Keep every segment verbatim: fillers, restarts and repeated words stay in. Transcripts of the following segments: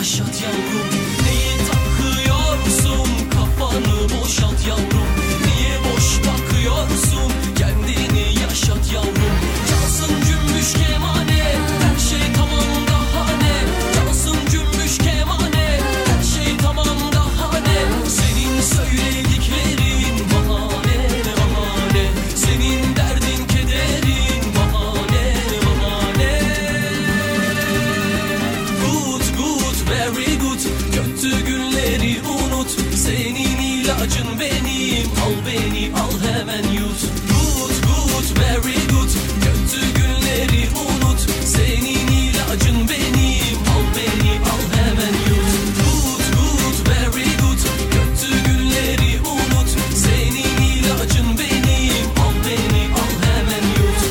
yaşat yavrum. Neyi takıyorsun, kafanı boşalt yavrum. Niye boş bakıyorsun, kendini yaşat yavrum. Çalsın cümbüş kemane, her şey tamam daha ne. Çalsın cümbüş kemane, her şey tamam daha ne. Senin söylediklerin bahane bahane. Senin derdin kederin bahane bahane. Good good very good, kötü günleri unut. Senin ilacın benim, al beni al hemen yut. Good good very good, kötü günleri unut. Senin ilacın benim, al beni al hemen yut. Good good very good, kötü günleri unut. Senin ilacın benim, al beni al hemen yut.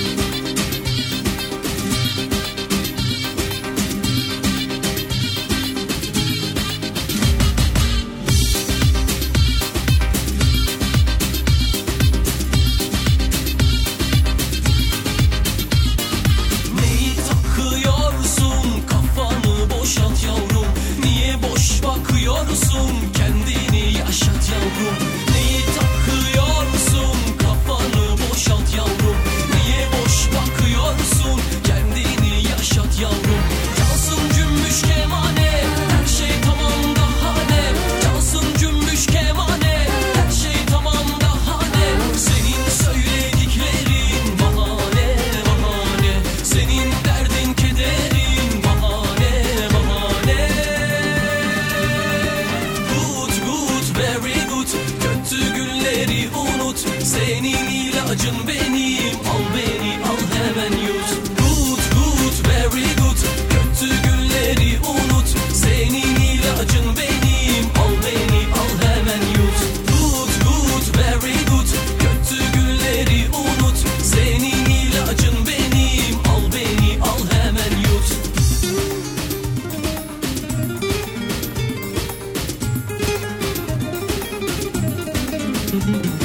Neyi takıyorsun, kafanı boşalt yavrum. Niye boş bakıyorsun, kendini yaşat yavrum. Neyi takıyorsun, kafanı boşalt yavrum. Niye boş bakıyorsun, kendini yaşat yavrum. Çalsın cümbüş kemane, her şey tamam daha ne. Çalsın cümbüş kemane, her şey tamam daha ne. Senin söylediklerin bahane bahane. Senin derdin kederin bahane bahane. Good good very good, kötü günleri unut. Senin ilacın benim, al beni al hemen yut. Good good very good, kötü günleri unut. Senin ilacın benim, al beni al hemen yut. Good good very good, kötü günleri unut. Senin ilacın benim, al beni al hemen yut.